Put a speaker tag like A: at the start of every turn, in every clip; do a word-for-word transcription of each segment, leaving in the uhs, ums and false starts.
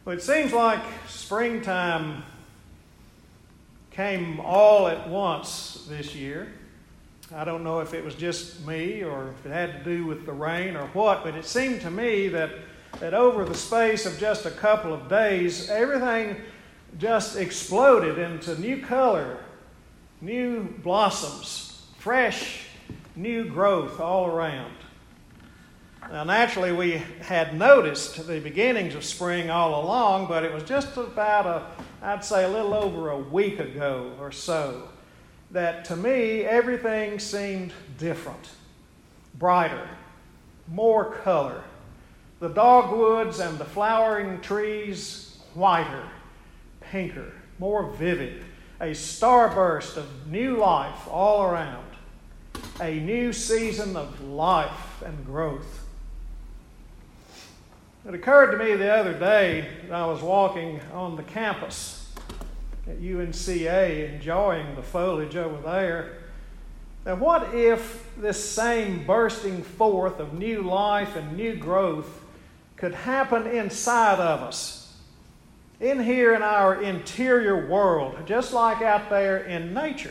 A: Well, it seems like springtime came all at once this year. I don't know if it was just me or if it had to do with the rain or what, but it seemed to me that, that over the space of just a couple of days, everything just exploded into new color, new blossoms, fresh, new growth all around. Now, naturally, we had noticed the beginnings of spring all along, but it was just about, a, I'd say, a little over a week ago or so that, to me, everything seemed different, brighter, more color. The dogwoods and the flowering trees, whiter, pinker, more vivid. A starburst of new life all around. A new season of life and growth. It occurred to me the other day that I was walking on the campus at U N C A, enjoying the foliage over there. Now, what if this same bursting forth of new life and new growth could happen inside of us, in here in our interior world, just like out there in nature?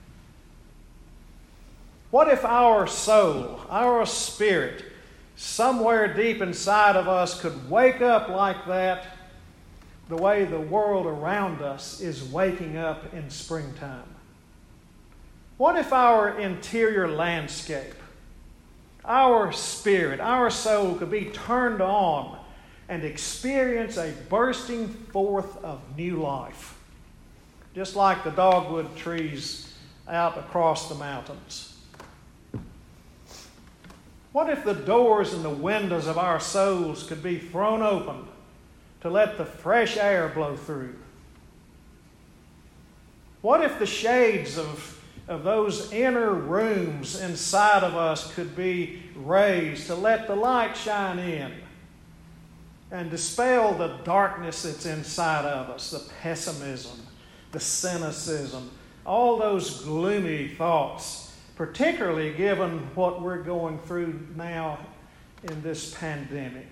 A: What if our soul, our spirit, somewhere deep inside of us could wake up like that, the way the world around us is waking up in springtime? What if our interior landscape, our spirit, our soul could be turned on and experience a bursting forth of new life, just like the dogwood trees out across the mountains? What if the doors and the windows of our souls could be thrown open to let the fresh air blow through? What if the shades of, of those inner rooms inside of us could be raised to let the light shine in and dispel the darkness that's inside of us, the pessimism, the cynicism, all those gloomy thoughts, particularly given what we're going through now in this pandemic?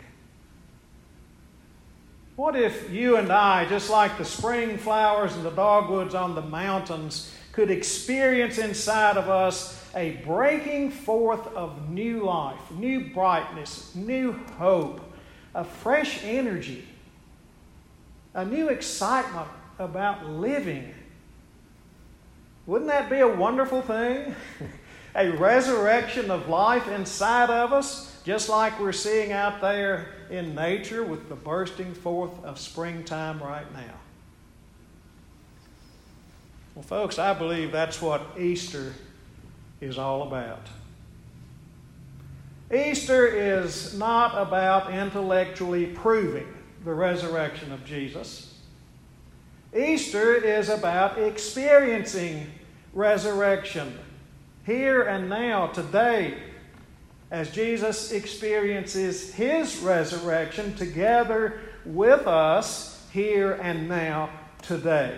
A: What if you and I, just like the spring flowers and the dogwoods on the mountains, could experience inside of us a breaking forth of new life, new brightness, new hope, a fresh energy, a new excitement about living? Wouldn't that be a wonderful thing? A resurrection of life inside of us, just like we're seeing out there in nature with the bursting forth of springtime right now. Well, folks, I believe that's what Easter is all about. Easter is not about intellectually proving the resurrection of Jesus. Easter is about experiencing resurrection here and now, today, as Jesus experiences His resurrection together with us here and now, today.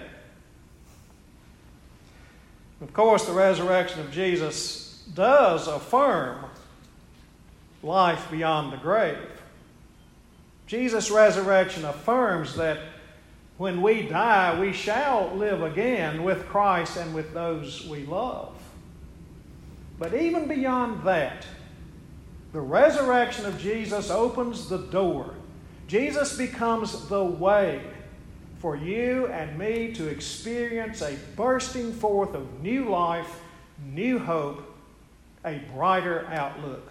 A: Of course, the resurrection of Jesus does affirm life beyond the grave. Jesus' resurrection affirms that when we die, we shall live again with Christ and with those we love. But even beyond that, the resurrection of Jesus opens the door. Jesus becomes the way for you and me to experience a bursting forth of new life, new hope, a brighter outlook.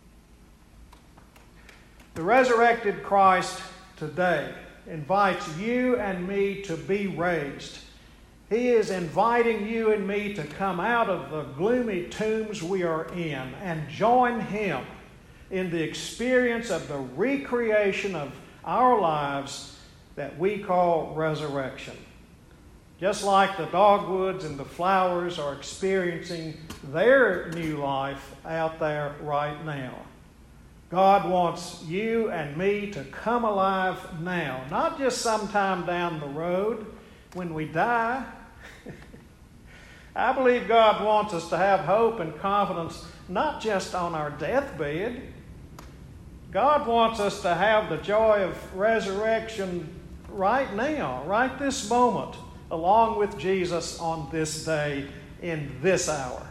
A: The resurrected Christ today invites you and me to be raised. He is inviting you and me to come out of the gloomy tombs we are in and join Him in the experience of the recreation of our lives that we call resurrection. Just like the dogwoods and the flowers are experiencing their new life out there right now. God wants you and me to come alive now, not just sometime down the road when we die. I believe God wants us to have hope and confidence not just on our deathbed. God wants us to have the joy of resurrection right now, right this moment, along with Jesus on this day, in this hour.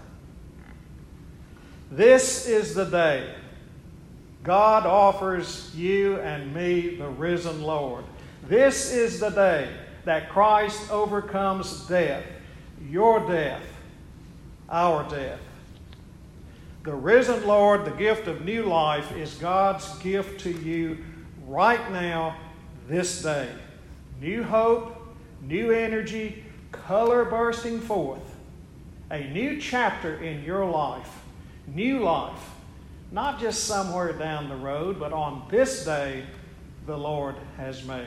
A: This is the day God offers you and me the risen Lord. This is the day that Christ overcomes death, your death, our death. The risen Lord, the gift of new life, is God's gift to you right now, this day. New hope, new energy, color bursting forth. A new chapter in your life. New life. Not just somewhere down the road, but on this day the Lord has made.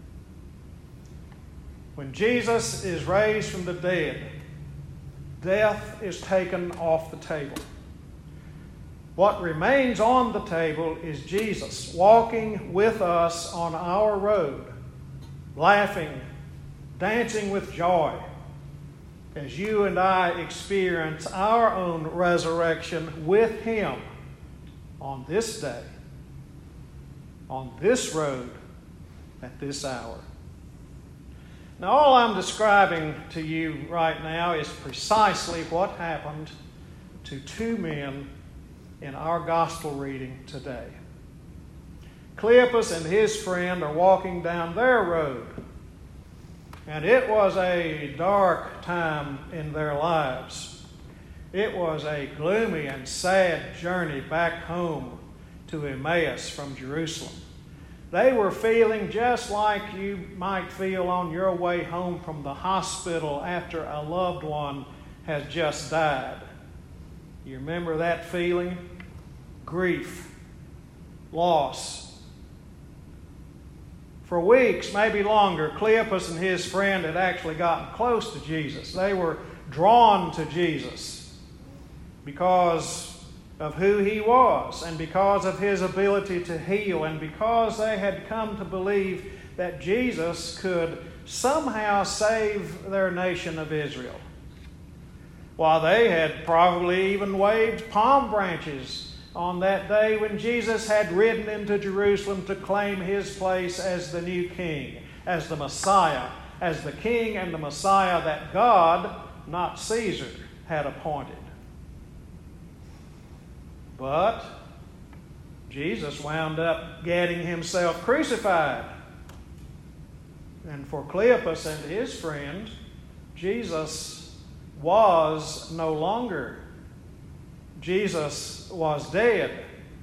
A: When Jesus is raised from the dead, death is taken off the table. What remains on the table is Jesus walking with us on our road, laughing, dancing with joy, as you and I experience our own resurrection with Him on this day, on this road, at this hour. Now, all I'm describing to you right now is precisely what happened to two men in our gospel reading today. Cleopas and his friend are walking down their road, and it was a dark time in their lives. It was a gloomy and sad journey back home to Emmaus from Jerusalem. They were feeling just like you might feel on your way home from the hospital after a loved one has just died. You remember that feeling? Grief, loss. For weeks, maybe longer, Cleopas and his friend had actually gotten close to Jesus. They were drawn to Jesus because of who He was, and because of His ability to heal, and because they had come to believe that Jesus could somehow save their nation of Israel. While they had probably even waved palm branches on that day when Jesus had ridden into Jerusalem to claim His place as the new king, as the Messiah, as the king and the Messiah that God, not Caesar, had appointed. But Jesus wound up getting Himself crucified. And for Cleopas and his friend, Jesus was no longer. Jesus was dead.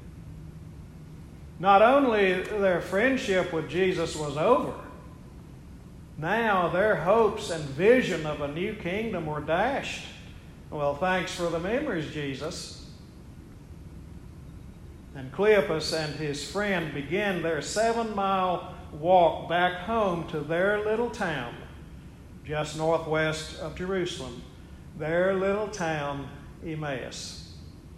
A: Not only their friendship with Jesus was over, now their hopes and vision of a new kingdom were dashed. Well, thanks for the memories, Jesus. And Cleopas and his friend began their seven-mile walk back home to their little town, just northwest of Jerusalem, their little town, Emmaus.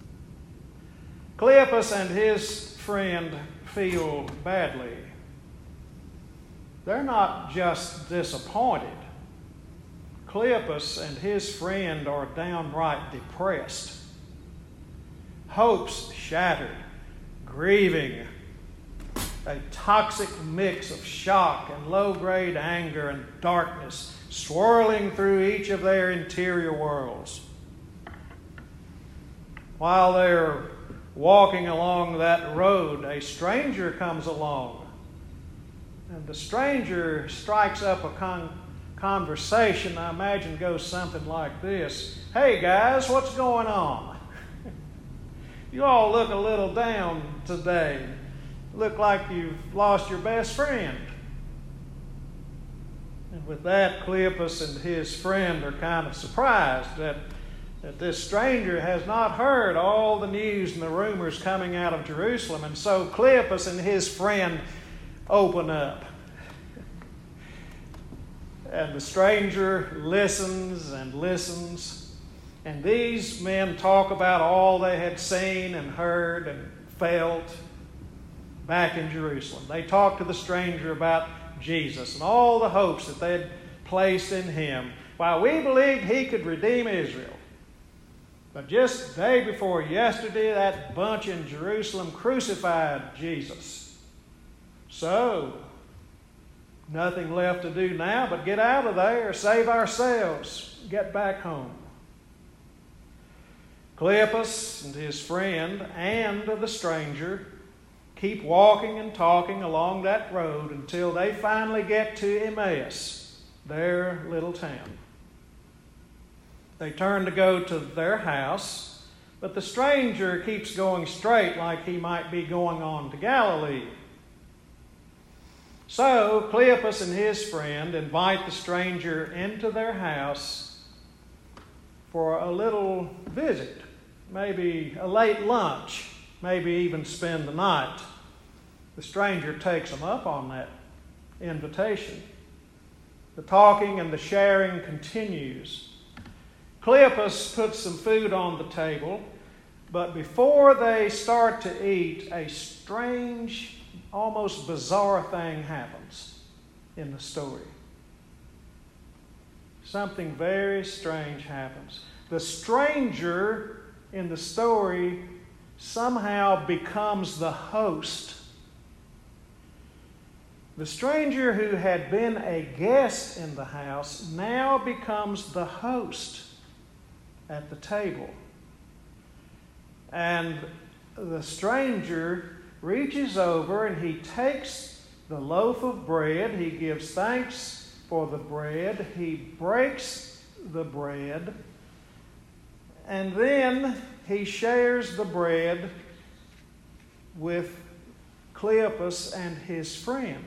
A: Cleopas and his friend feel badly. They're not just disappointed. Cleopas and his friend are downright depressed. Hopes shattered. Grieving, a toxic mix of shock and low-grade anger and darkness swirling through each of their interior worlds. While they're walking along that road, a stranger comes along, and the stranger strikes up a con- conversation I imagine goes something like this. Hey guys, what's going on? You all look a little down today. Look like you've lost your best friend. And with that, Cleopas and his friend are kind of surprised that, that this stranger has not heard all the news and the rumors coming out of Jerusalem. And so Cleopas and his friend open up. And the stranger listens and listens. And these men talk about all they had seen and heard and felt back in Jerusalem. They talk to the stranger about Jesus and all the hopes that they had placed in Him. While we believed He could redeem Israel. But just the day before yesterday, that bunch in Jerusalem crucified Jesus. So, Nothing left to do now but get out of there, save ourselves, get back home. Cleopas and his friend and the stranger keep walking and talking along that road until they finally get to Emmaus, their little town. They turn to go to their house, but the stranger keeps going straight like he might be going on to Galilee. So Cleopas and his friend invite the stranger into their house for a little visit, maybe a late lunch, maybe even spend the night. The stranger takes them up on that invitation. The talking and the sharing continues. Cleopas puts some food on the table, but before they start to eat, a strange, almost bizarre thing happens in the story. Something very strange happens. The stranger in the story somehow becomes the host. The stranger who had been a guest in the house now becomes the host at the table. And the stranger reaches over and he takes the loaf of bread. He gives thanks for the bread. He breaks the bread. And then he shares the bread with Cleopas and his friend.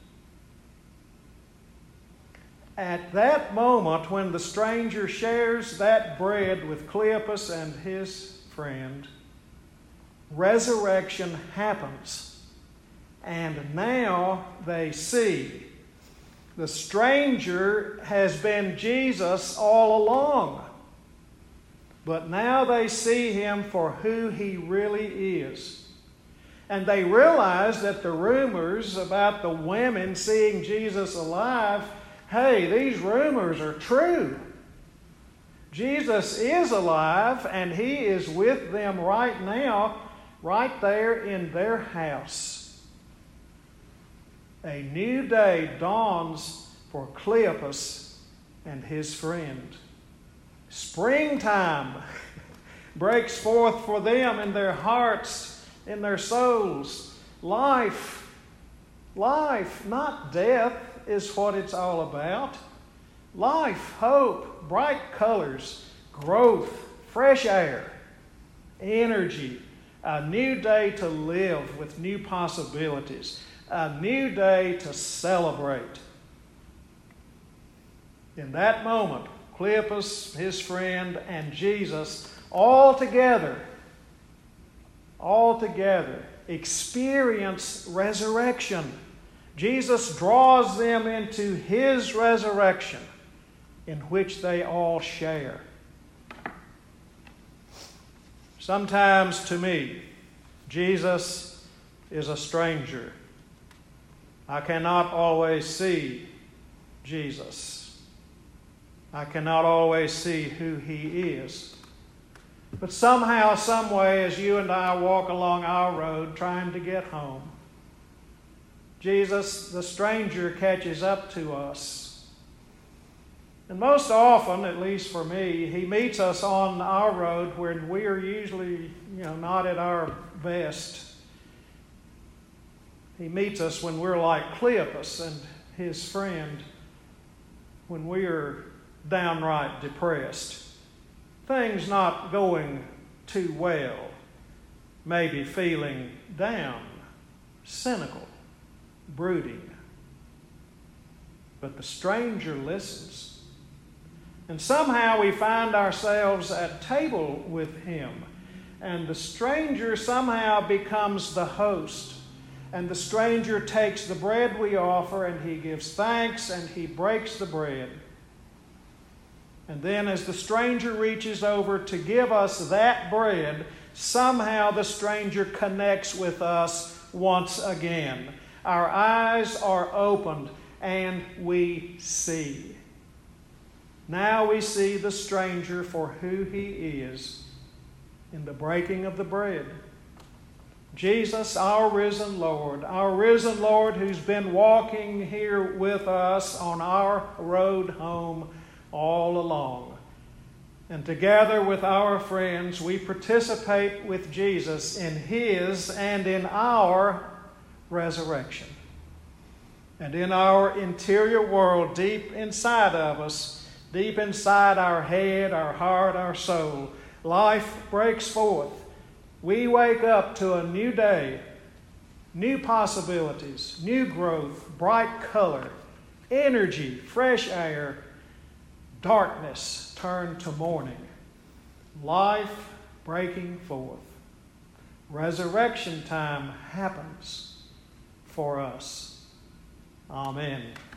A: At that moment, when the stranger shares that bread with Cleopas and his friend, resurrection happens. And now they see. The stranger has been Jesus all along. But now they see him for who he really is. And they realize that the rumors about the women seeing Jesus alive, hey, these rumors are true. Jesus is alive and he is with them right now, right there in their house. A new day dawns for Cleopas and his friend. Springtime breaks forth for them in their hearts, in their souls. Life, life, not death, is what it's all about. Life, hope, bright colors, growth, fresh air, energy, a new day to live with new possibilities, a new day to celebrate. In that moment, Cleopas, his friend, and Jesus all together, all together experience resurrection. Jesus draws them into his resurrection, in which they all share. Sometimes to me, Jesus is a stranger. I cannot always see Jesus. I cannot always see who he is. But somehow, some way, as you and I walk along our road trying to get home, Jesus, the stranger, catches up to us. And most often, at least for me, he meets us on our road when we are usually, you know, not at our best. He meets us when we're like Cleopas and his friend, when we are downright depressed. Things not going too well, maybe feeling down, cynical, brooding. But the stranger listens. And somehow we find ourselves at table with him. And the stranger somehow becomes the host. And the stranger takes the bread we offer and he gives thanks and he breaks the bread. And then as the stranger reaches over to give us that bread, somehow the stranger connects with us once again. Our eyes are opened and we see. Now we see the stranger for who he is in the breaking of the bread. Jesus, our risen Lord, our risen Lord who's been walking here with us on our road home all along. And together with our friends, we participate with Jesus in His and in our resurrection. And in our interior world, deep inside of us, deep inside our head, our heart, our soul, life breaks forth. We wake up to a new day, new possibilities, new growth, bright color, energy, fresh air, darkness turned to morning. Life breaking forth. Resurrection time happens for us. Amen.